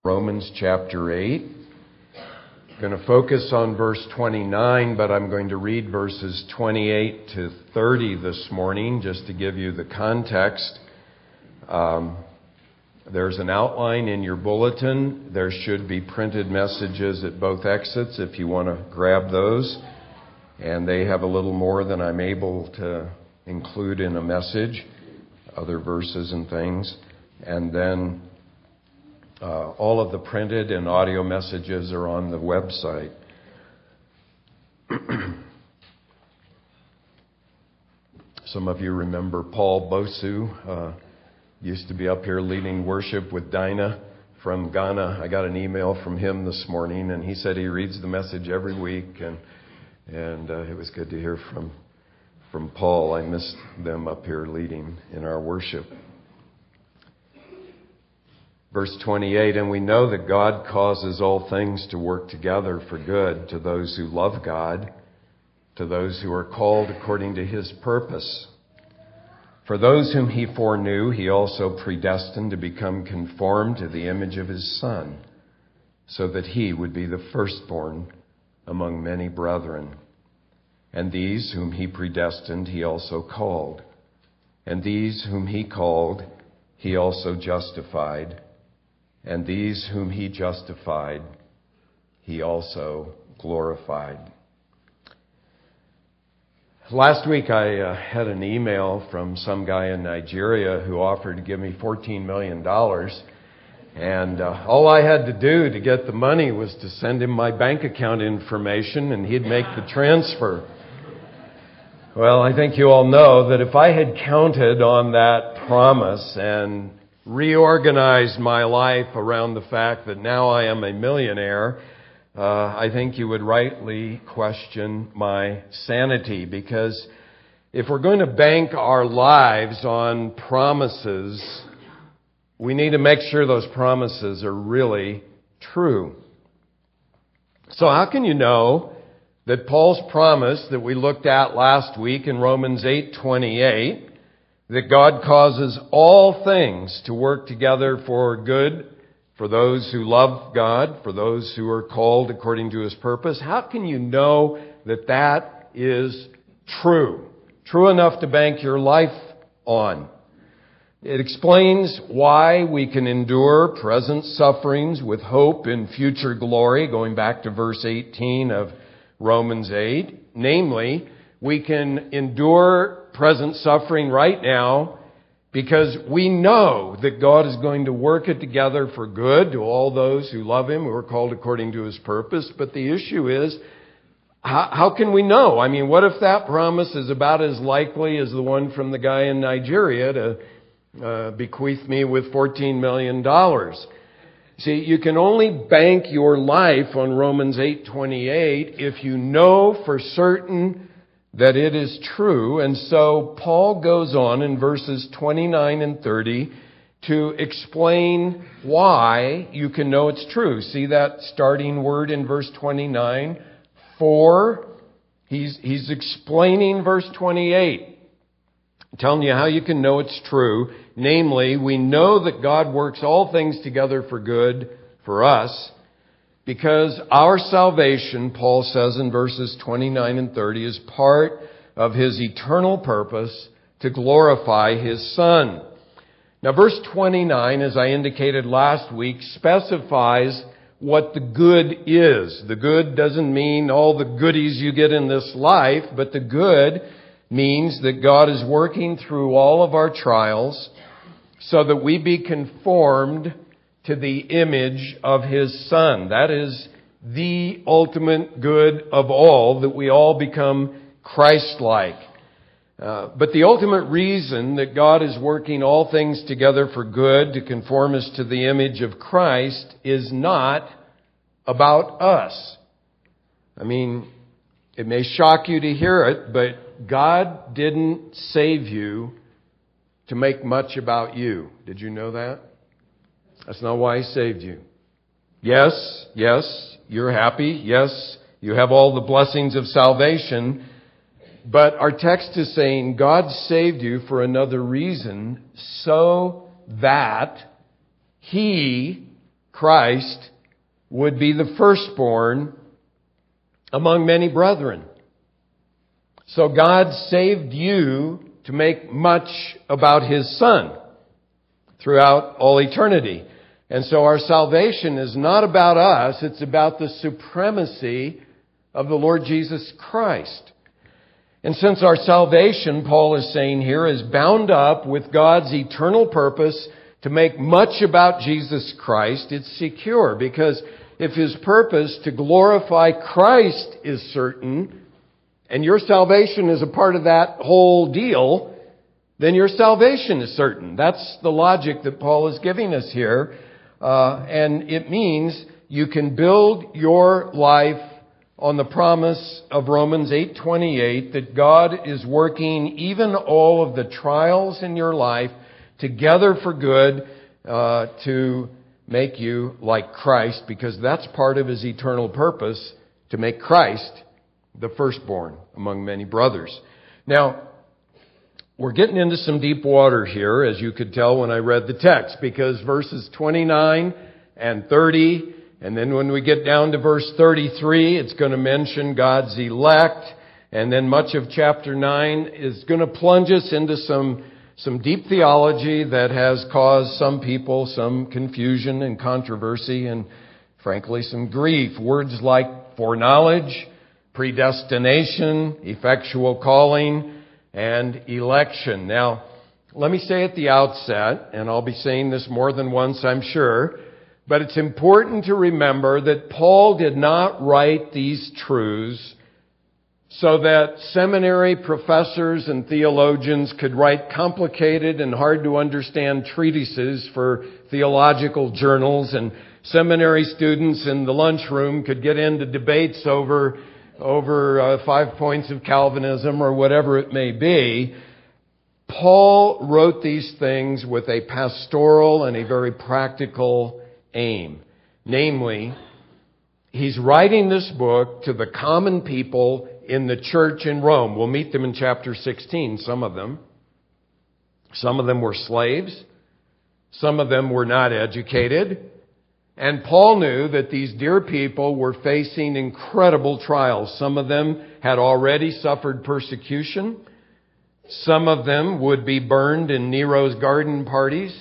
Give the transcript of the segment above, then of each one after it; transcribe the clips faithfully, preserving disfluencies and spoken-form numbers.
Romans chapter eight. I'm going to focus on verse twenty-nine, but I'm going to read verses twenty-eight to thirty this morning just to give you the context. Um, there's an outline in your bulletin. There should be printed messages at both exits if you want to grab those. And they have a little more than I'm able to include in a message, other verses and things. And then Uh, all of the printed and audio messages are on the website. Some of you remember Paul Bosu, uh, used to be up here leading worship with Dinah from Ghana. I got an email from him this morning, and he said he reads the message every week, and and uh, it was good to hear from from Paul. I missed them up here leading in our worship. Verse twenty-eight, and we know that God causes all things to work together for good to those who love God, to those who are called according to His purpose. For those whom He foreknew, He also predestined to become conformed to the image of His Son, so that He would be the firstborn among many brethren. And these whom He predestined, He also called. And these whom He called, He also justified. And these whom He justified, He also glorified. Last week I uh, had an email from some guy in Nigeria who offered to give me fourteen million dollars. And uh, all I had to do to get the money was to send him my bank account information and he'd make the transfer. Well, I think you all know that if I had counted on that promise and reorganized my life around the fact that now I am a millionaire, uh, I think you would rightly question my sanity, because if we're going to bank our lives on promises, we need to make sure those promises are really true. So how can you know that Paul's promise that we looked at last week in Romans eight twenty-eight, that God causes all things to work together for good for those who love God, for those who are called according to His purpose? How can you know that that is true? True enough to bank your life on. It explains why we can endure present sufferings with hope in future glory, going back to verse eighteen of Romans eight. Namely, we can endure present suffering right now because we know that God is going to work it together for good to all those who love Him, who are called according to His purpose. But the issue is, how, how can we know? I mean, what if that promise is about as likely as the one from the guy in Nigeria to uh, bequeath me with fourteen million dollars? See, you can only bank your life on Romans eight twenty-eight if you know for certain that it is true. And so Paul goes on in verses twenty-nine and thirty to explain why you can know it's true. See that starting word in verse twenty-nine? For. He's, he's explaining verse twenty-eight, telling you how you can know it's true. Namely, we know that God works all things together for good for us, because our salvation, Paul says in verses twenty-nine and thirty, is part of His eternal purpose to glorify His Son. Now, verse twenty-nine, as I indicated last week, specifies what the good is. The good doesn't mean all the goodies you get in this life, but the good means that God is working through all of our trials so that we be conformed to the image of His Son. That is the ultimate good of all, that we all become Christ-like. Uh, but the ultimate reason that God is working all things together for good to conform us to the image of Christ is not about us. I mean, it may shock you to hear it, but God didn't save you to make much about you. Did you know that? That's not why He saved you. Yes, yes, you're happy. Yes, you have all the blessings of salvation. But our text is saying God saved you for another reason, so that He Christ would be the firstborn among many brethren. So God saved you to make much about His Son throughout all eternity. And so our salvation is not about us, it's about the supremacy of the Lord Jesus Christ. And since our salvation, Paul is saying here, is bound up with God's eternal purpose to make much about Jesus Christ, it's secure, because if His purpose to glorify Christ is certain, and your salvation is a part of that whole deal, then your salvation is certain. That's the logic that Paul is giving us here. Uh, and it means you can build your life on the promise of Romans eight twenty-eight that God is working even all of the trials in your life together for good uh, to make you like Christ, because that's part of His eternal purpose, to make Christ the firstborn among many brothers. Now, we're getting into some deep water here, as you could tell when I read the text, because verses twenty-nine and thirty, and then when we get down to verse thirty-three, it's going to mention God's elect, and then much of chapter nine is going to plunge us into some some deep theology that has caused some people some confusion and controversy and, frankly, some grief. Words like foreknowledge, predestination, effectual calling, and election. Now, let me say at the outset, and I'll be saying this more than once, I'm sure, but it's important to remember that Paul did not write these truths so that seminary professors and theologians could write complicated and hard to understand treatises for theological journals, and seminary students in the lunchroom could get into debates over over uh, five points of Calvinism or whatever it may be. Paul wrote these things with a pastoral and a very practical aim. Namely, he's writing this book to the common people in the church in Rome. We'll meet them in chapter sixteen, some of them. Some of them were slaves. Some of them were not educated. And Paul knew that these dear people were facing incredible trials. Some of them had already suffered persecution. Some of them would be burned in Nero's garden parties.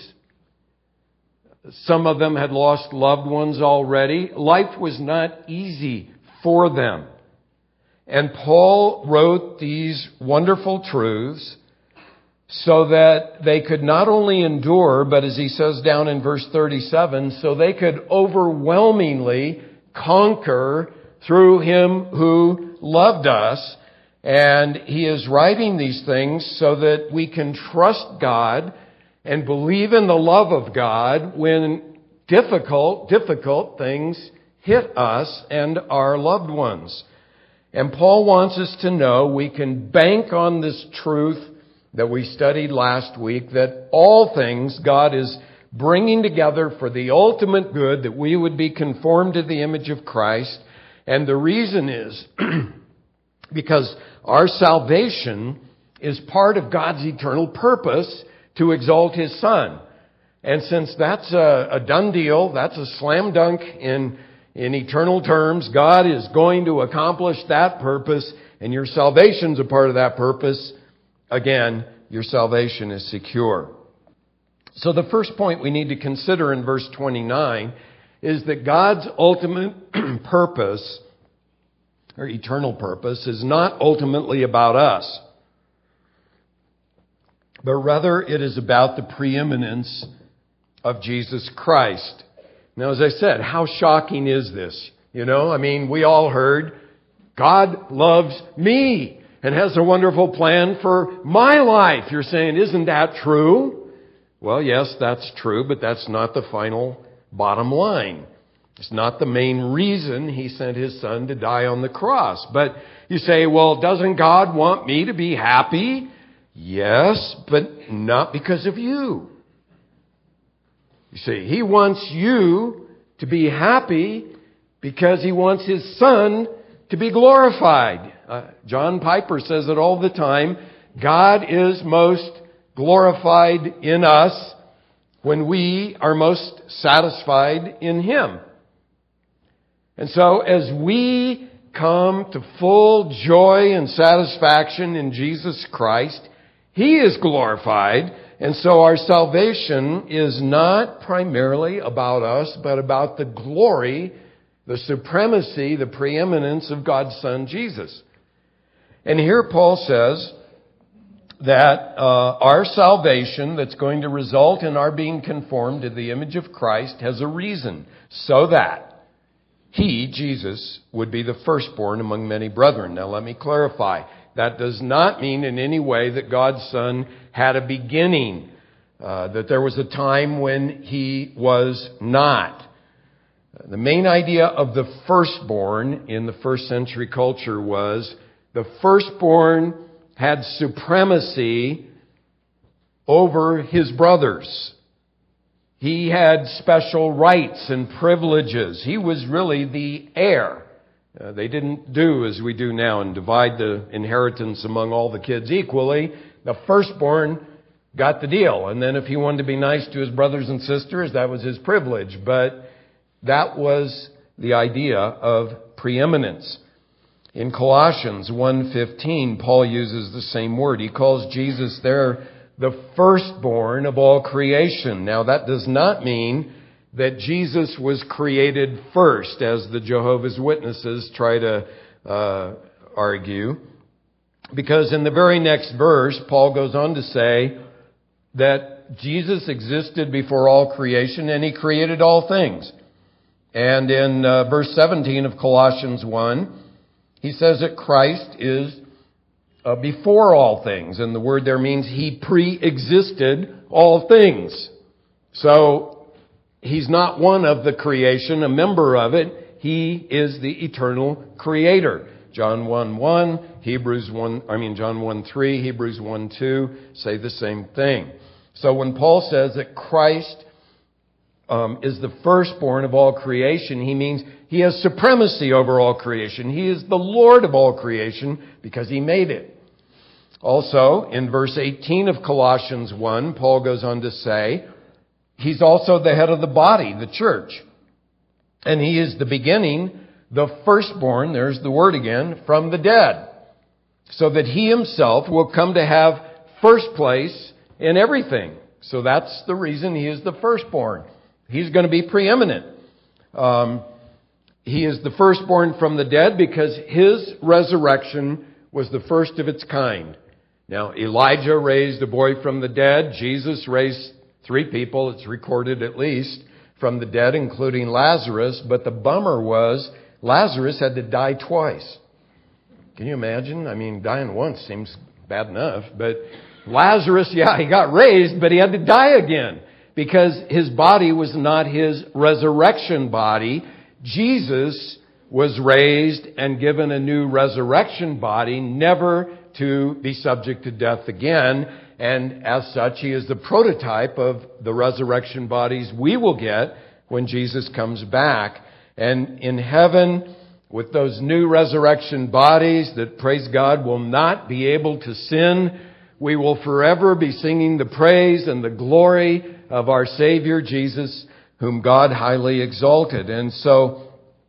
Some of them had lost loved ones already. Life was not easy for them. And Paul wrote these wonderful truths so that they could not only endure, but as he says down in verse thirty-seven, so they could overwhelmingly conquer through Him who loved us. And he is writing these things so that we can trust God and believe in the love of God when difficult, difficult things hit us and our loved ones. And Paul wants us to know we can bank on this truth that we studied last week, that all things God is bringing together for the ultimate good, that we would be conformed to the image of Christ. And the reason is because our salvation is part of God's eternal purpose to exalt His Son. And since that's a, a done deal, that's a slam dunk in, in eternal terms, God is going to accomplish that purpose, and your salvation's a part of that purpose. Again, your salvation is secure. So the first point we need to consider in verse twenty-nine is that God's ultimate purpose, or eternal purpose, is not ultimately about us, but rather it is about the preeminence of Jesus Christ. Now, as I said, how shocking is this? You know, I mean, we all heard, God loves me and has a wonderful plan for my life. You're saying, isn't that true? Well, yes, that's true, but that's not the final bottom line. It's not the main reason He sent His Son to die on the cross. But you say, well, doesn't God want me to be happy? Yes, but not because of you. You see, He wants you to be happy because He wants His Son to be glorified. Uh, John Piper says it all the time. God is most glorified in us when we are most satisfied in Him. And so as we come to full joy and satisfaction in Jesus Christ, He is glorified. And so our salvation is not primarily about us, but about the glory, the supremacy, the preeminence of God's Son, Jesus. And here Paul says that uh, our salvation that's going to result in our being conformed to the image of Christ has a reason, so that He, Jesus, would be the firstborn among many brethren. Now let me clarify. That does not mean in any way that God's Son had a beginning, uh, that there was a time when He was not. The main idea of the firstborn in the first century culture was the firstborn had supremacy over his brothers. He had special rights and privileges. He was really the heir. Uh, they didn't do as we do now and divide the inheritance among all the kids equally. The firstborn got the deal. And then if he wanted to be nice to his brothers and sisters, that was his privilege. But that was the idea of preeminence. In Colossians one fifteen, Paul uses the same word. He calls Jesus there the firstborn of all creation. Now, that does not mean that Jesus was created first, as the Jehovah's Witnesses try to uh, argue. Because in the very next verse, Paul goes on to say that Jesus existed before all creation and He created all things. And in uh, verse seventeen of Colossians one, he says that Christ is uh, before all things. And the word there means He pre-existed all things. So He's not one of the creation, a member of it. He is the eternal creator. John one one, Hebrews one, I mean John one three, Hebrews one two say the same thing. So when Paul says that Christ um, is the firstborn of all creation, he means He has supremacy over all creation. He is the Lord of all creation because He made it. Also, in verse eighteen of Colossians one, Paul goes on to say, He's also the head of the body, the church. And He is the beginning, the firstborn, there's the word again, from the dead. So that He Himself will come to have first place in everything. So that's the reason He is the firstborn. He's going to be preeminent. Um, he is the firstborn from the dead because His resurrection was the first of its kind. Now, Elijah raised a boy from the dead. Jesus raised three people, it's recorded at least, from the dead, including Lazarus. But the bummer was Lazarus had to die twice. Can you imagine? I mean, dying once seems bad enough. But Lazarus, yeah, he got raised, but he had to die again because his body was not his resurrection body. Jesus was raised and given a new resurrection body, never to be subject to death again. And as such, He is the prototype of the resurrection bodies we will get when Jesus comes back. And in heaven, with those new resurrection bodies that, praise God, will not be able to sin, we will forever be singing the praise and the glory of our Savior Jesus, whom God highly exalted. And so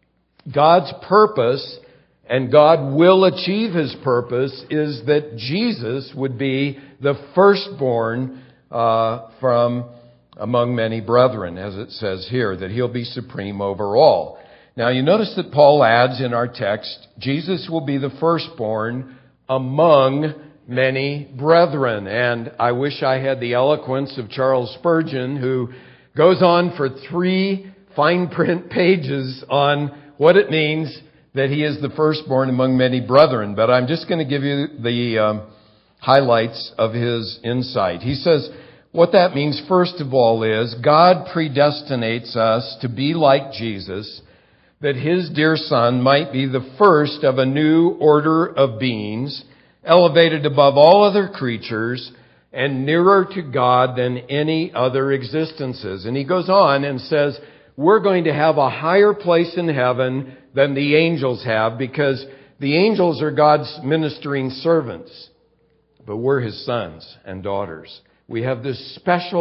God's purpose, and God will achieve His purpose, is that Jesus would be the firstborn uh, from among many brethren, as it says here, that He'll be supreme over all. Now you notice that Paul adds in our text, Jesus will be the firstborn among many brethren. And I wish I had the eloquence of Charles Spurgeon, who goes on for three fine print pages on what it means that He is the firstborn among many brethren. But I'm just going to give you the um, highlights of his insight. He says, what that means, first of all, is God predestinates us to be like Jesus, that His dear Son might be the first of a new order of beings, elevated above all other creatures and nearer to God than any other existences. And he goes on and says, we're going to have a higher place in heaven than the angels have, because the angels are God's ministering servants, but we're His sons and daughters. We have this special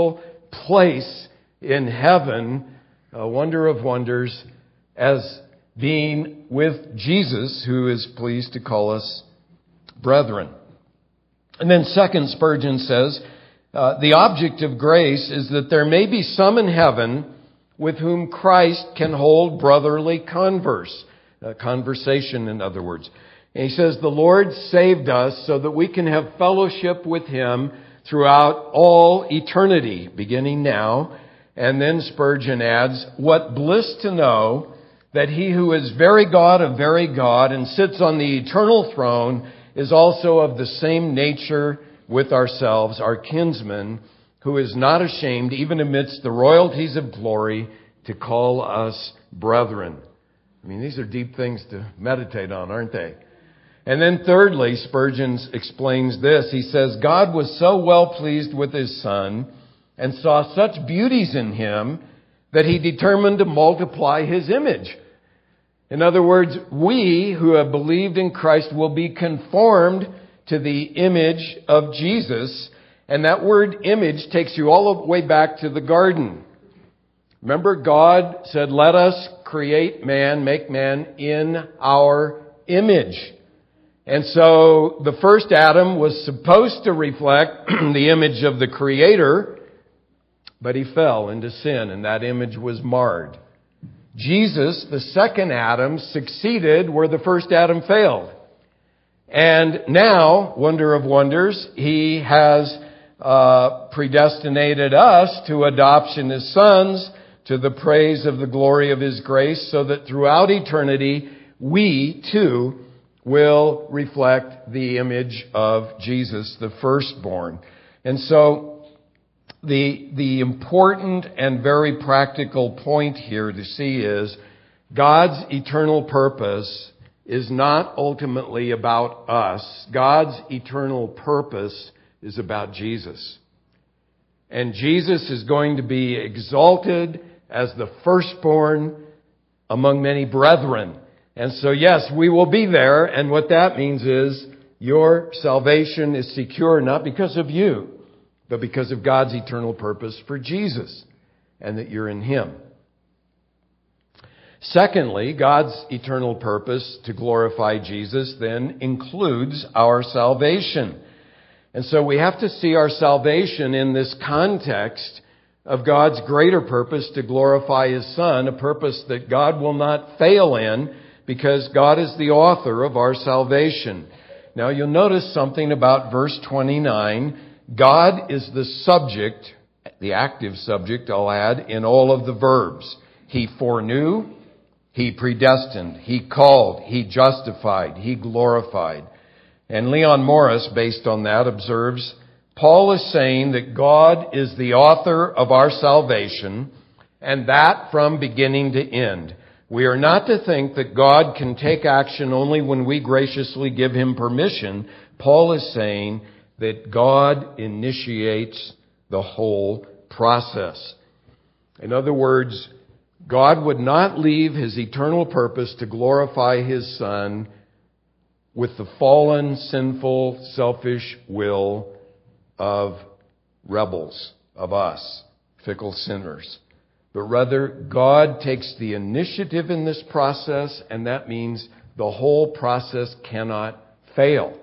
place in heaven, a wonder of wonders, as being with Jesus, who is pleased to call us brethren. And then second, Spurgeon says, uh, the object of grace is that there may be some in heaven with whom Christ can hold brotherly converse, uh, conversation in other words. And he says, the Lord saved us so that we can have fellowship with Him throughout all eternity, beginning now. And then Spurgeon adds, what bliss to know that He who is very God of very God and sits on the eternal throne is also of the same nature with ourselves, our kinsman, who is not ashamed, even amidst the royalties of glory, to call us brethren. I mean, these are deep things to meditate on, aren't they? And then thirdly, Spurgeon explains this. He says, God was so well pleased with His Son and saw such beauties in Him that He determined to multiply His image. In other words, we who have believed in Christ will be conformed to the image of Jesus. And that word image takes you all the way back to the garden. Remember, God said, let us create man, make man in our image. And so the first Adam was supposed to reflect the image of the Creator, but he fell into sin and that image was marred. Jesus, the second Adam, succeeded where the first Adam failed. And now, wonder of wonders, He has uh, predestinated us to adoption as sons, to the praise of the glory of His grace, so that throughout eternity, we too will reflect the image of Jesus, the firstborn. And so, the, the important and very practical point here to see is God's eternal purpose is not ultimately about us. God's eternal purpose is about Jesus. And Jesus is going to be exalted as the firstborn among many brethren. And so, yes, we will be there. And what that means is your salvation is secure not because of you, but because of God's eternal purpose for Jesus and that you're in Him. Secondly, God's eternal purpose to glorify Jesus then includes our salvation. And so we have to see our salvation in this context of God's greater purpose to glorify His Son, a purpose that God will not fail in because God is the author of our salvation. Now you'll notice something about verse twenty-nine. God is the subject, the active subject, I'll add, in all of the verbs. He foreknew, He predestined, He called, He justified, He glorified. And Leon Morris, based on that, observes, Paul is saying that God is the author of our salvation, and that from beginning to end. We are not to think that God can take action only when we graciously give Him permission. Paul is saying that God initiates the whole process. In other words, God would not leave His eternal purpose to glorify His Son with the fallen, sinful, selfish will of rebels, of us, fickle sinners. But rather, God takes the initiative in this process, and that means the whole process cannot fail.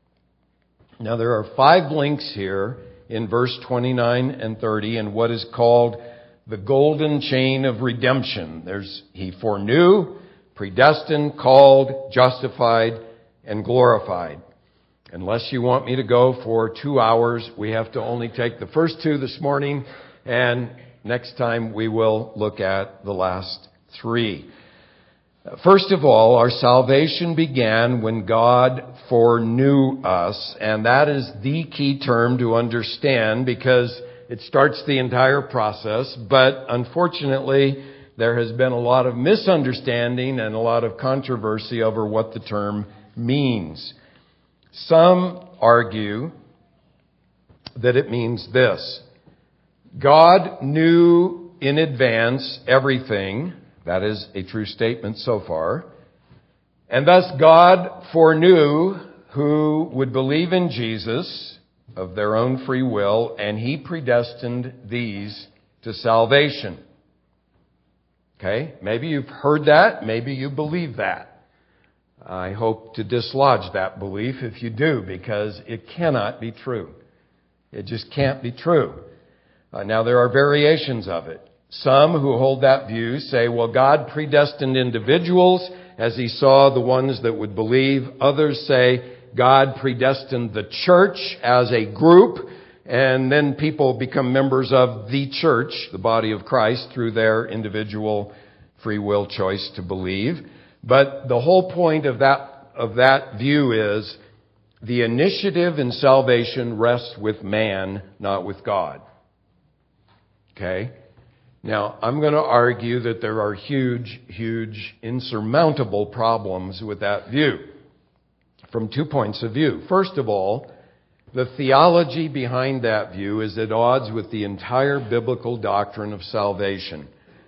Now, there are five links here in verse twenty-nine and thirty in what is called the golden chain of redemption. There's He foreknew, predestined, called, justified, and glorified. Unless you want me to go for two hours, we have to only take the first two this morning, and next time we will look at the last three. First of all, our salvation began when God foreknew us, and that is the key term to understand because it starts the entire process. But unfortunately, there has been a lot of misunderstanding and a lot of controversy over what the term means. Some argue that it means this: God knew in advance everything. That is a true statement so far. And thus God foreknew who would believe in Jesus, of their own free will, and He predestined these to salvation. Okay? Maybe you've heard that. Maybe you believe that. I hope to dislodge that belief if you do, because it cannot be true. It just can't be true. Uh, now, there are variations of it. Some who hold that view say, well, God predestined individuals as He saw the ones that would believe. Others say God predestined the church as a group, and then people become members of the church, the body of Christ, through their individual free will choice to believe. But the whole point of that, of that view is the initiative in salvation rests with man, not with God. Okay? Now, I'm going to argue that there are huge, huge, insurmountable problems with that view from two points of view. First of all, the theology behind that view is at odds with the entire biblical doctrine of salvation.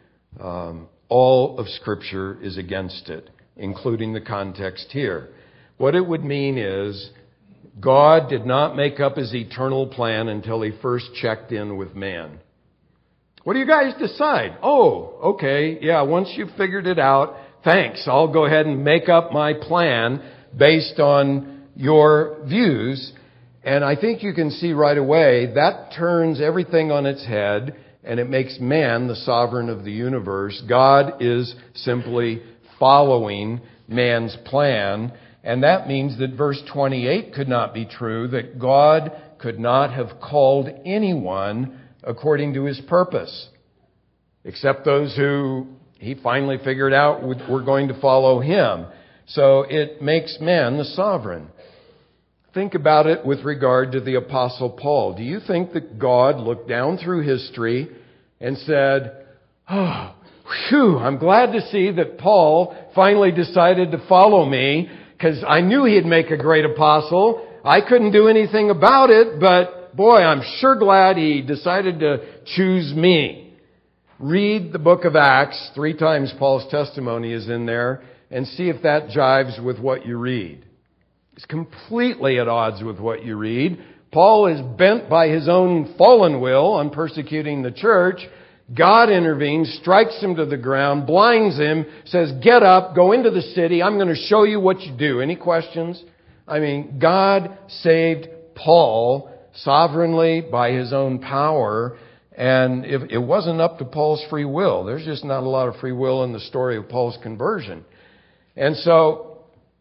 Um, all of Scripture is against it, including the context here. What it would mean is God did not make up His eternal plan until He first checked in with man. What do you guys decide? Oh, okay, yeah, once you've figured it out, thanks. I'll go ahead and make up my plan based on your views. And I think you can see right away that turns everything on its head, and it makes man the sovereign of the universe. God is simply following man's plan. And that means that verse twenty-eight could not be true, that God could not have called anyone according to His purpose, except those who He finally figured out were going to follow Him. So it makes man the sovereign. Think about it with regard to the Apostle Paul. Do you think that God looked down through history and said, oh, whew, I'm glad to see that Paul finally decided to follow me, because I knew he'd make a great apostle. I couldn't do anything about it, but boy, I'm sure glad he decided to choose me. Read the book of Acts. Three times Paul's testimony is in there, and see if that jives with what you read. It's completely at odds with what you read. Paul is bent by his own fallen will on persecuting the church. God intervenes, strikes him to the ground, blinds him, says, get up, go into the city. I'm going to show you what you do. Any questions? I mean, God saved Paul sovereignly by His own power. And if it wasn't up to Paul's free will. There's just not a lot of free will in the story of Paul's conversion. And so,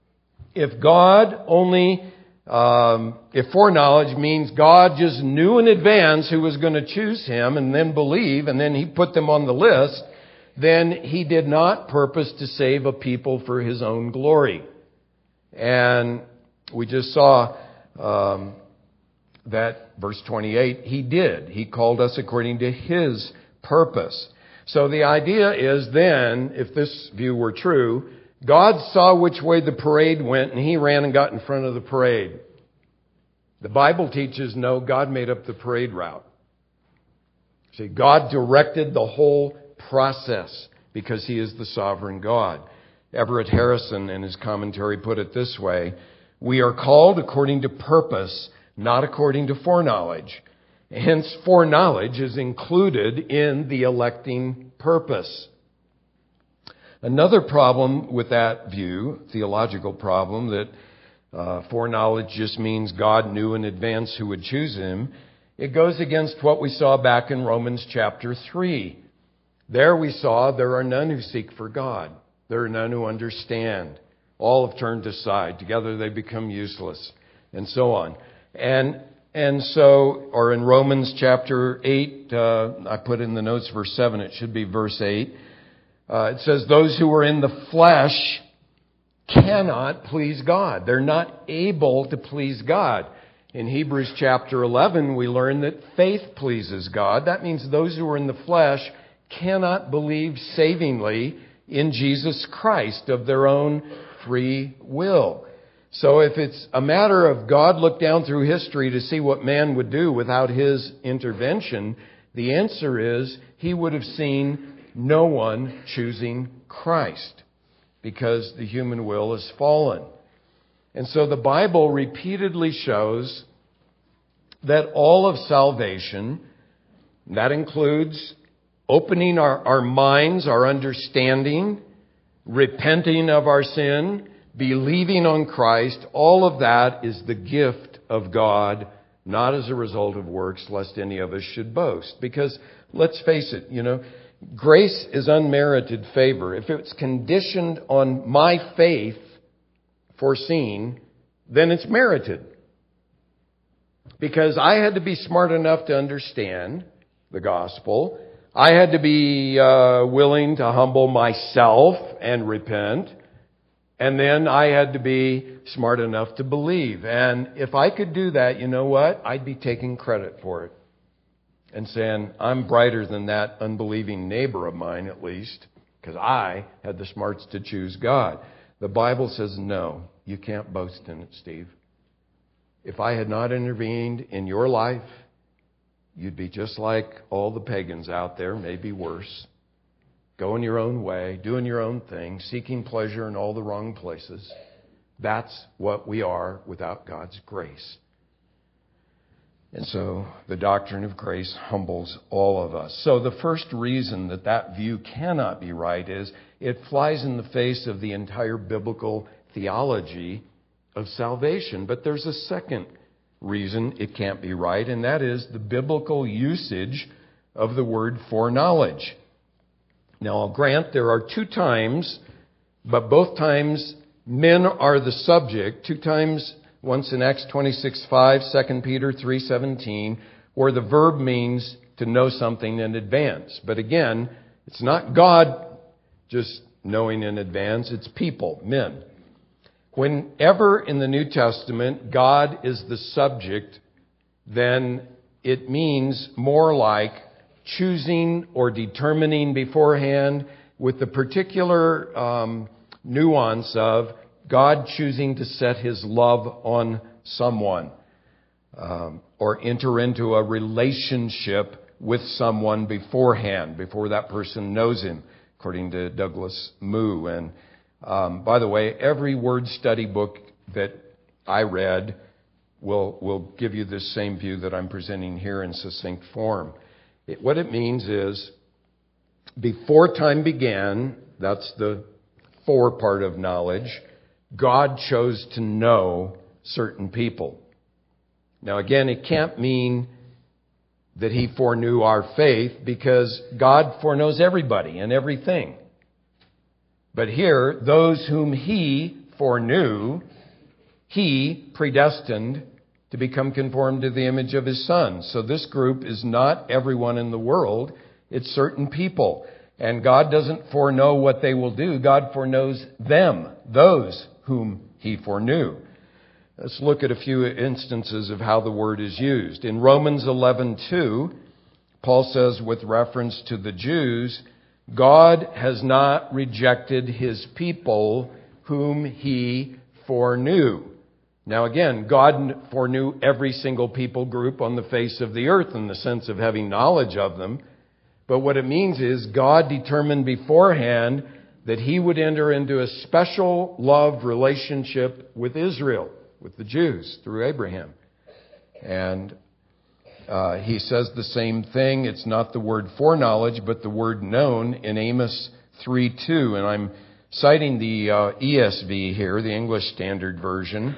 if God only, um, if foreknowledge means God just knew in advance who was going to choose him and then believe, and then He put them on the list, then He did not purpose to save a people for His own glory. And we just saw um, that verse twenty-eight, He did. He called us according to His purpose. So the idea is then, if this view were true, God saw which way the parade went, and He ran and got in front of the parade. The Bible teaches, no, God made up the parade route. See, God directed the whole process because He is the sovereign God. Everett Harrison, in his commentary, put it this way: we are called according to purpose, not according to foreknowledge. Hence, foreknowledge is included in the electing purpose. Another problem with that view, theological problem, that uh, foreknowledge just means God knew in advance who would choose Him, it goes against what we saw back in Romans chapter three. There we saw there are none who seek for God. There are none who understand. All have turned aside. Together they become useless, and so on. And and so, or in Romans chapter eight, uh, I put in the notes verse seven, it should be verse eight. Uh, it says, those who are in the flesh cannot please God. They're not able to please God. In Hebrews chapter eleven, we learn that faith pleases God. That means those who are in the flesh cannot believe savingly in Jesus Christ of their own free will. So if it's a matter of God looked down through history to see what man would do without His intervention, the answer is He would have seen no one choosing Christ, because the human will is fallen. And so the Bible repeatedly shows that all of salvation, that includes opening our, our minds, our understanding, repenting of our sin, believing on Christ, all of that is the gift of God, not as a result of works, lest any of us should boast. Because let's face it, you know, grace is unmerited favor. If it's conditioned on my faith foreseen, then it's merited. Because I had to be smart enough to understand the gospel. I had to be uh, willing to humble myself and repent. And then I had to be smart enough to believe. And if I could do that, you know what? I'd be taking credit for it. And saying, I'm brighter than that unbelieving neighbor of mine, at least, because I had the smarts to choose God. The Bible says, no, you can't boast in it, Steve. If I had not intervened in your life, you'd be just like all the pagans out there, maybe worse. Going your own way, doing your own thing, seeking pleasure in all the wrong places. That's what we are without God's grace. And so the doctrine of grace humbles all of us. So the first reason that that view cannot be right is it flies in the face of the entire biblical theology of salvation. But there's a second reason it can't be right, and that is the biblical usage of the word foreknowledge. Now, I'll grant there are two times, but both times men are the subject. Two times, once in Acts twenty-six five, Second Peter three seventeen, where the verb means to know something in advance. But again, it's not God just knowing in advance, it's people, men. Whenever in the New Testament God is the subject, then it means more like choosing or determining beforehand, with the particular um, nuance of God choosing to set His love on someone um, or enter into a relationship with someone beforehand, before that person knows Him, according to Douglas Moo. And um, by the way, every word study book that I read will will give you this same view that I'm presenting here in succinct form. It, what it means is, before time began, that's the fore part of knowledge, God chose to know certain people. Now again, it can't mean that He foreknew our faith, because God foreknows everybody and everything. But here, those whom He foreknew, He predestined to become conformed to the image of His Son. So this group is not everyone in the world. It's certain people. And God doesn't foreknow what they will do. God foreknows them, those whom He foreknew. Let's look at a few instances of how the word is used. In Romans eleven two, Paul says, with reference to the Jews, God has not rejected His people whom He foreknew. Now again, God foreknew every single people group on the face of the earth in the sense of having knowledge of them. But what it means is God determined beforehand that He would enter into a special love relationship with Israel, with the Jews, through Abraham. And uh, He says the same thing. It's not the word foreknowledge, but the word known in Amos three two. And I'm citing the uh, E S V here, the English Standard Version.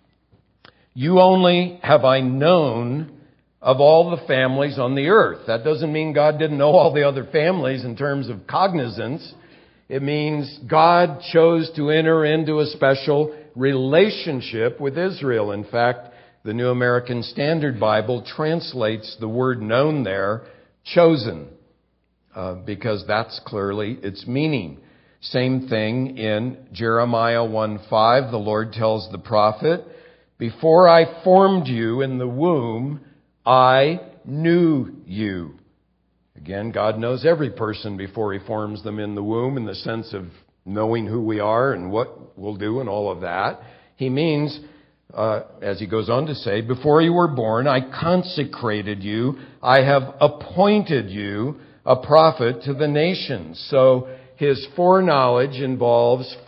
You only have I known of all the families on the earth. That doesn't mean God didn't know all the other families in terms of cognizance. It means God chose to enter into a special relationship with Israel. In fact, the New American Standard Bible translates the word known there, chosen, uh, because that's clearly its meaning. Same thing in Jeremiah one five. The Lord tells the prophet, before I formed you in the womb, I knew you. Again, God knows every person before He forms them in the womb, in the sense of knowing who we are and what we'll do and all of that. He means, uh, as He goes on to say, before you were born, I consecrated you. I have appointed you a prophet to the nations. So His foreknowledge involves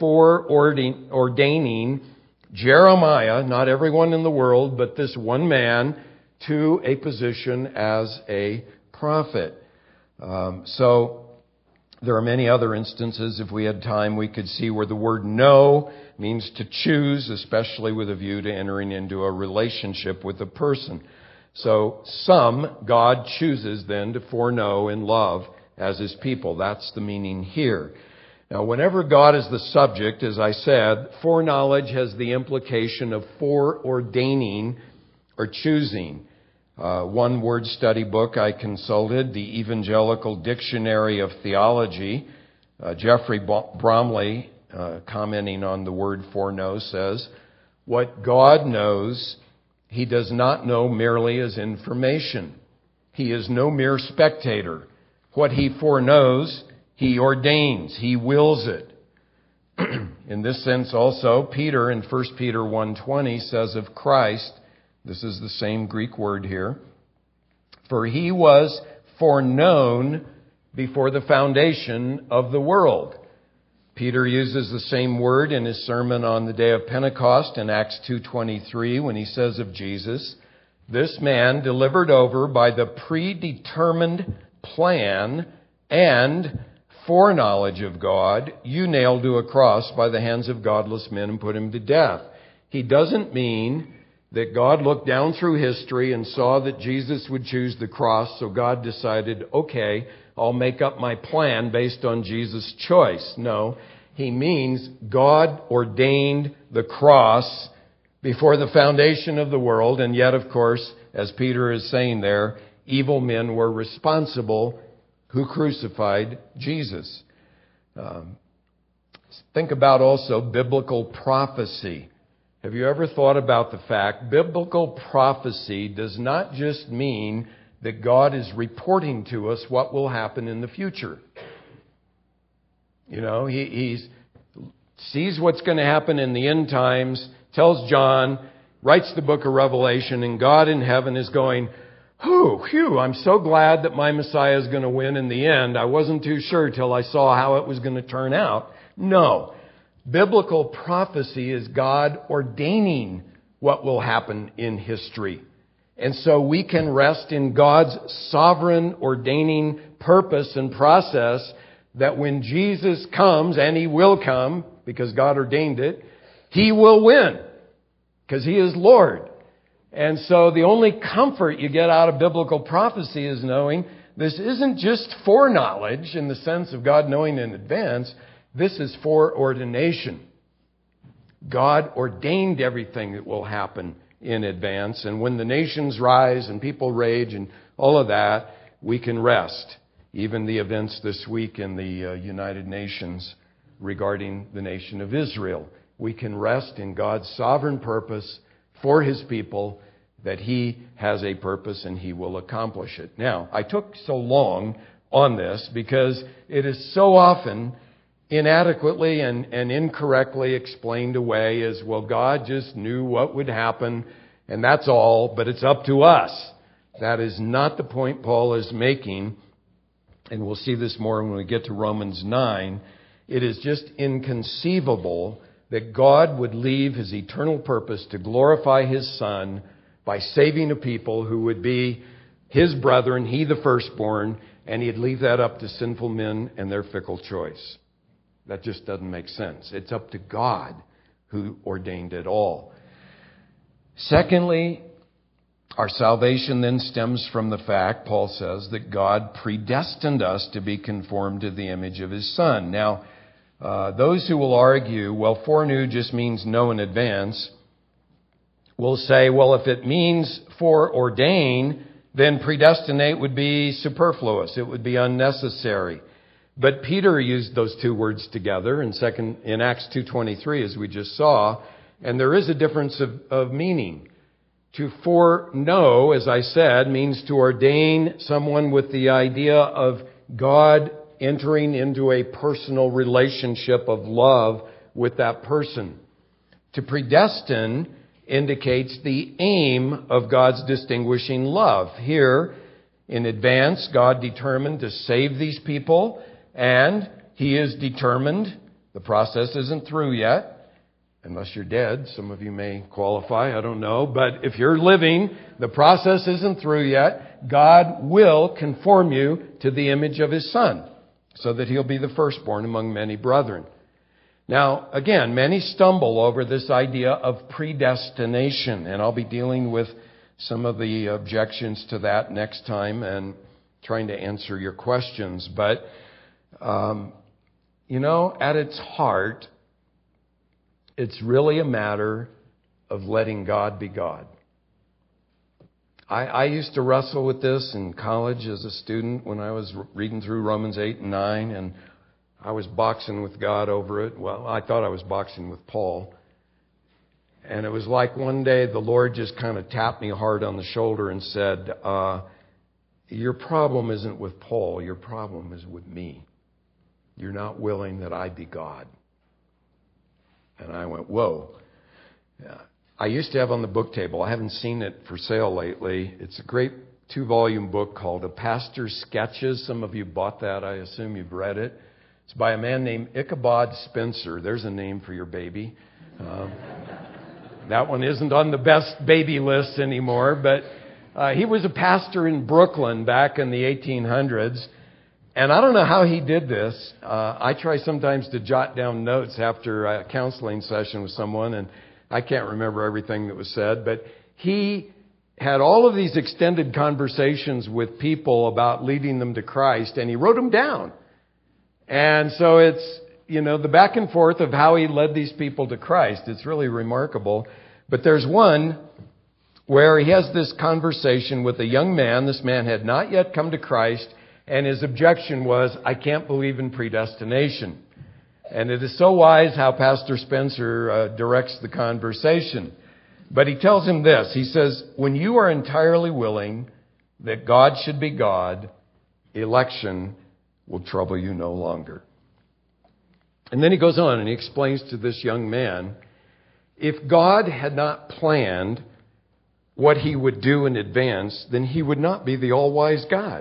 foreordaining Jeremiah, not everyone in the world, but this one man, to a position as a prophet. Um, so there are many other instances. If we had time, we could see where the word know means to choose, especially with a view to entering into a relationship with a person. So some God chooses then to foreknow in love as his people. That's the meaning here. Now, whenever God is the subject, as I said, foreknowledge has the implication of foreordaining or choosing. Uh, one word study book I consulted, the Evangelical Dictionary of Theology, uh, Jeffrey Bromley, uh, commenting on the word foreknow, says, what God knows, he does not know merely as information. He is no mere spectator. What he foreknows, he ordains. He wills it. In this sense also, Peter in First Peter one twenty says of Christ, this is the same Greek word here, for he was foreknown before the foundation of the world. Peter uses the same word in his sermon on the day of Pentecost in Acts two twenty-three when he says of Jesus, this man delivered over by the predetermined plan and foreknowledge of God, you nailed to a cross by the hands of godless men and put him to death. He doesn't mean that God looked down through history and saw that Jesus would choose the cross, so God decided, okay, I'll make up my plan based on Jesus' choice. No, he means God ordained the cross before the foundation of the world, and yet, of course, as Peter is saying there, evil men were responsible who crucified Jesus. Um, think about also biblical prophecy. Have you ever thought about the fact biblical prophecy does not just mean that God is reporting to us what will happen in the future? You know, he he's, sees what's going to happen in the end times, tells John, writes the book of Revelation, and God in heaven is going, whew, phew, I'm so glad that my Messiah is going to win in the end. I wasn't too sure till I saw how it was going to turn out. No. Biblical prophecy is God ordaining what will happen in history. And so we can rest in God's sovereign ordaining purpose and process that when Jesus comes, and he will come because God ordained it, he will win because he is Lord. And so the only comfort you get out of biblical prophecy is knowing this isn't just foreknowledge in the sense of God knowing in advance. This is foreordination. God ordained everything that will happen in advance. And when the nations rise and people rage and all of that, we can rest. Even the events this week in the uh, United Nations regarding the nation of Israel. We can rest in God's sovereign purpose for his people, that he has a purpose and he will accomplish it. Now, I took so long on this because it is so often inadequately and, and incorrectly explained away as, well, God just knew what would happen and that's all, but it's up to us. That is not the point Paul is making, and we'll see this more when we get to Romans nine. It is just inconceivable that God would leave his eternal purpose to glorify his Son by saving a people who would be his brethren, he the firstborn, and he'd leave that up to sinful men and their fickle choice. That just doesn't make sense. It's up to God who ordained it all. Secondly, our salvation then stems from the fact, Paul says, that God predestined us to be conformed to the image of his Son. Now, uh, those who will argue, well, foreknew just means know in advance, will say, well, if it means foreordain, then predestinate would be superfluous. It would be unnecessary. But Peter used those two words together in second in Acts two twenty-three, as we just saw, and there is a difference of, of meaning. To foreknow, as I said, means to ordain someone with the idea of God entering into a personal relationship of love with that person. To predestine indicates the aim of God's distinguishing love. Here, in advance, God determined to save these people, and he is determined, the process isn't through yet, unless you're dead. Some of you may qualify, I don't know. But if you're living, the process isn't through yet. God will conform you to the image of His Son, so that He'll be the firstborn among many brethren. Now, again, many stumble over this idea of predestination, and I'll be dealing with some of the objections to that next time and trying to answer your questions. But, um, you know, at its heart, it's really a matter of letting God be God. I, I used to wrestle with this in college as a student when I was reading through Romans eight and nine, and I was boxing with God over it. Well, I thought I was boxing with Paul. And it was like one day the Lord just kind of tapped me hard on the shoulder and said, uh, your problem isn't with Paul, your problem is with me. You're not willing that I be God. And I went, whoa. I used to have on the book table, I haven't seen it for sale lately. It's a great two-volume book called A Pastor's Sketches. Some of you bought that. I assume you've read it. It's by a man named Ichabod Spencer. There's a name for your baby. Um, that one isn't on the best baby list anymore, but uh, he was a pastor in Brooklyn back in the eighteen hundreds. And I don't know how he did this. Uh, I try sometimes to jot down notes after a counseling session with someone, and I can't remember everything that was said, but he had all of these extended conversations with people about leading them to Christ, and he wrote them down. And so it's, you know, the back and forth of how he led these people to Christ. It's really remarkable. But there's one where he has this conversation with a young man. This man had not yet come to Christ, and his objection was, I can't believe in predestination. And it is so wise how Pastor Spencer uh, directs the conversation. But he tells him this. He says, when you are entirely willing that God should be God, election will trouble you no longer. And then he goes on and he explains to this young man, if God had not planned what He would do in advance, then He would not be the all-wise God.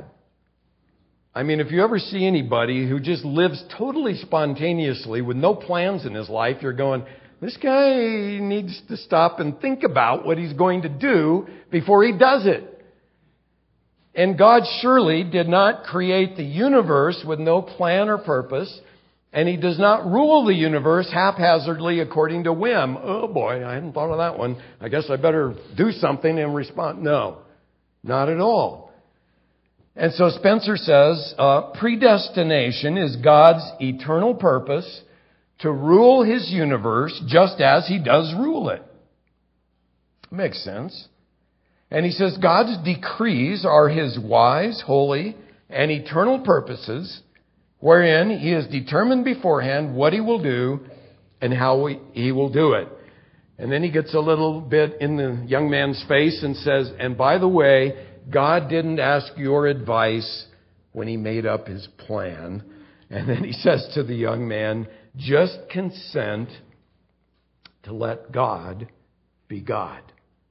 I mean, if you ever see anybody who just lives totally spontaneously with no plans in his life, you're going, this guy needs to stop and think about what he's going to do before he does it. And God surely did not create the universe with no plan or purpose, and He does not rule the universe haphazardly according to whim. Oh boy, I hadn't thought of that one. I guess I better do something and respond. No, not at all. And so Spencer says, uh, predestination is God's eternal purpose to rule His universe just as He does rule it. Makes sense. And he says God's decrees are His wise, holy, and eternal purposes, wherein He has determined beforehand what He will do and how He will do it. And then he gets a little bit in the young man's face and says, and by the way, God didn't ask your advice when He made up His plan. And then he says to the young man, just consent to let God be God.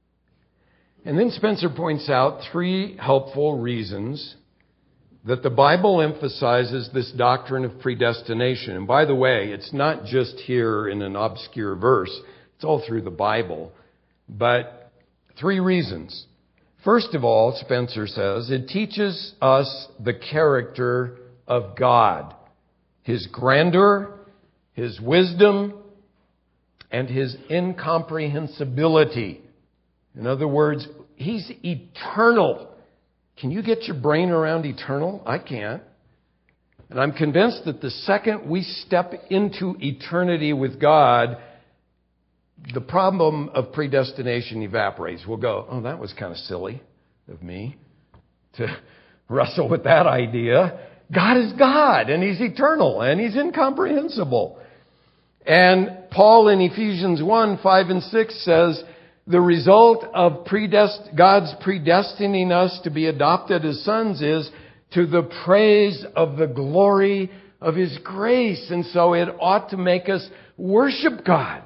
And then Spencer points out three helpful reasons that the Bible emphasizes this doctrine of predestination. And by the way, it's not just here in an obscure verse. It's all through the Bible. But three reasons. First of all, Spencer says, it teaches us the character of God, His grandeur, His wisdom, and His incomprehensibility. In other words, He's eternal. Can you get your brain around eternal? I can't. And I'm convinced that the second we step into eternity with God, the problem of predestination evaporates. We'll go, oh, that was kind of silly of me to wrestle with that idea. God is God, and He's eternal, and He's incomprehensible. And Paul in Ephesians one, five and six says, the result of predest- God's predestining us to be adopted as sons is to the praise of the glory of His grace. And so it ought to make us worship God.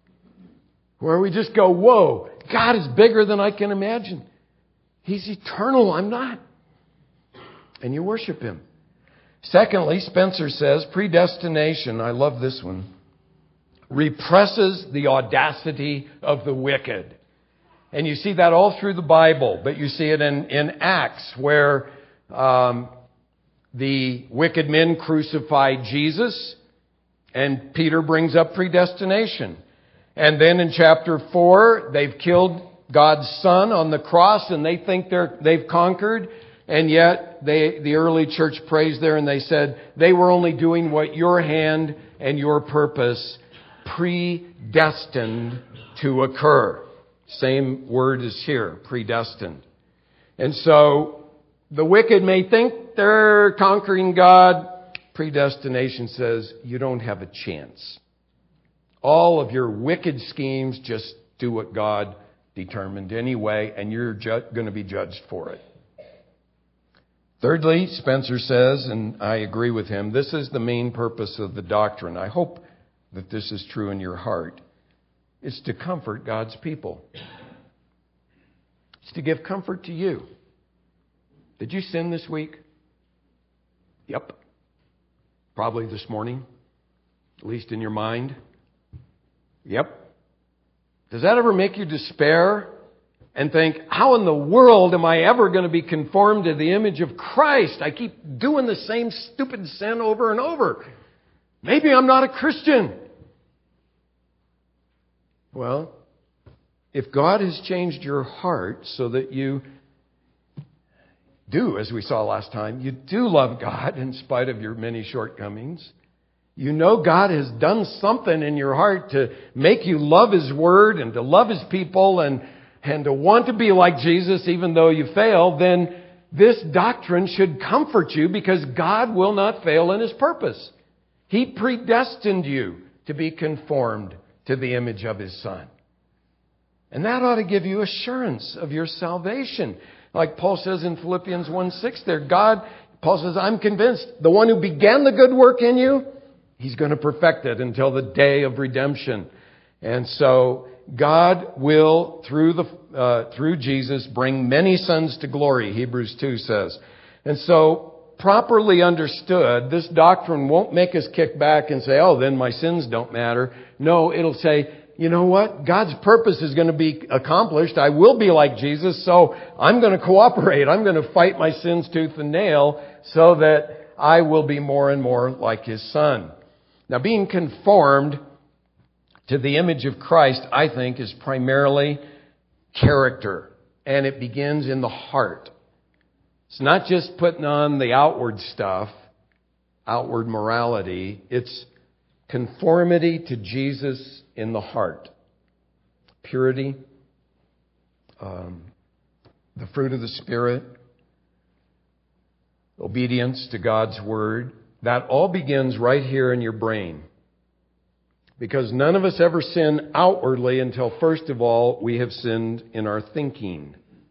Where we just go, whoa, God is bigger than I can imagine. He's eternal, I'm not. And you worship Him. Secondly, Spencer says, predestination, I love this one, represses the audacity of the wicked. And you see that all through the Bible, but you see it in, in Acts where um, the wicked men crucified Jesus, and Peter brings up predestination. And then in chapter four, they've killed God's Son on the cross, and they think they're, they've conquered. And yet, they, the early church prays there, and they said, they were only doing what your hand and your purpose predestined to occur. Same word is here, predestined. And so, the wicked may think they're conquering God. Predestination says, you don't have a chance. All of your wicked schemes, just do what God determined anyway, and you're ju- going to be judged for it. Thirdly, Spencer says, and I agree with him, this is the main purpose of the doctrine. I hope that this is true in your heart. It's to comfort God's people. It's to give comfort to you. Did you sin this week? Yep. Probably this morning, at least in your mind. Yep. Does that ever make you despair and think, how in the world am I ever going to be conformed to the image of Christ? I keep doing the same stupid sin over and over. Maybe I'm not a Christian. Well, if God has changed your heart so that you do, as we saw last time, you do love God in spite of your many shortcomings. You know God has done something in your heart to make you love His Word and to love His people and, and to want to be like Jesus even though you fail, then this doctrine should comfort you because God will not fail in His purpose. He predestined you to be conformed to the image of His Son. And that ought to give you assurance of your salvation. Like Paul says in Philippians one six there, God, Paul says, I'm convinced the one who began the good work in you, He's going to perfect it until the day of redemption. And so God will, through the uh, through Jesus, bring many sons to glory, Hebrews two says. And so, properly understood, this doctrine won't make us kick back and say, oh, then my sins don't matter. No, it'll say, you know what? God's purpose is going to be accomplished. I will be like Jesus, so I'm going to cooperate. I'm going to fight my sins tooth and nail so that I will be more and more like His Son. Now, being conformed to the image of Christ, I think, is primarily character. And it begins in the heart. It's not just putting on the outward stuff, outward morality. It's conformity to Jesus in the heart. Purity, um, the fruit of the Spirit, obedience to God's Word. That all begins right here in your brain. Because none of us ever sin outwardly until, first of all, we have sinned in our thinking.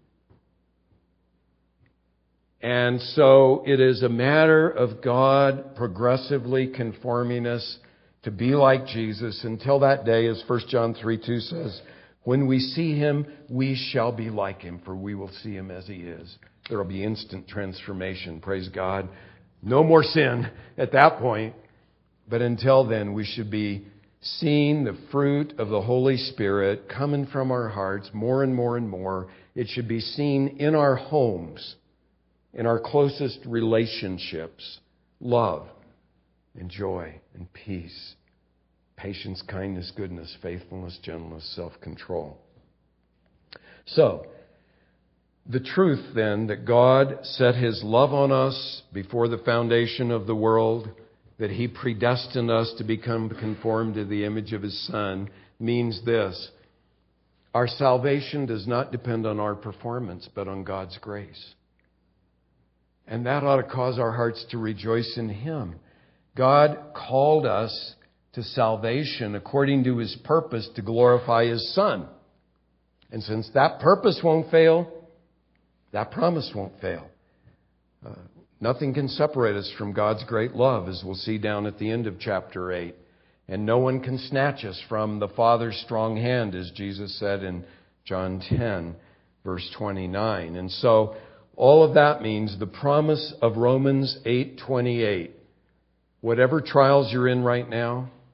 And so it is a matter of God progressively conforming us to be like Jesus until that day, as First John three two says, when we see Him, we shall be like Him, for we will see Him as He is. There will be instant transformation. Praise God. No more sin at that point. But until then, we should be seeing the fruit of the Holy Spirit coming from our hearts more and more and more. It should be seen in our homes, in our closest relationships. Love and joy and peace, patience, kindness, goodness, faithfulness, gentleness, self-control. So, the truth then that God set His love on us before the foundation of the world, that He predestined us to become conformed to the image of His Son, means this. Our salvation does not depend on our performance, but on God's grace. And that ought to cause our hearts to rejoice in Him. God called us to salvation according to His purpose to glorify His Son. And since that purpose won't fail, that promise won't fail. Uh, nothing can separate us from God's great love, as we'll see down at the end of chapter eight. And no one can snatch us from the Father's strong hand, as Jesus said in John ten, verse twenty-nine. And so, all of that means the promise of Romans eight twenty-eight. Whatever trials you're in right now,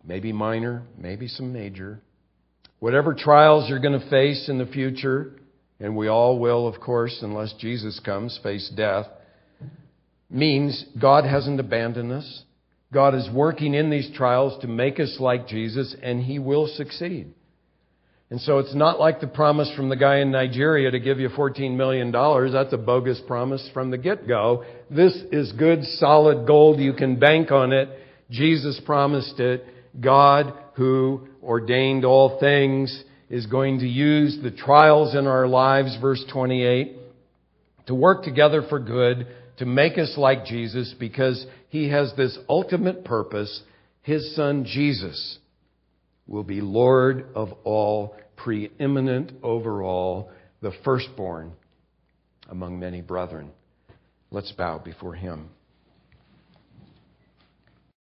maybe minor, maybe some major. Whatever trials you're going to face in the future, and we all will, of course, unless Jesus comes, face death, means God hasn't abandoned us. God is working in these trials to make us like Jesus, and He will succeed. And so it's not like the promise from the guy in Nigeria to give you fourteen million dollars. That's a bogus promise from the get-go. This is good, solid gold. You can bank on it. Jesus promised it. God, who ordained all things, is going to use the trials in our lives, verse twenty-eight, to work together for good, to make us like Jesus, because He has this ultimate purpose. His Son, Jesus, will be Lord of all, preeminent over all, the firstborn among many brethren. Let's bow before Him.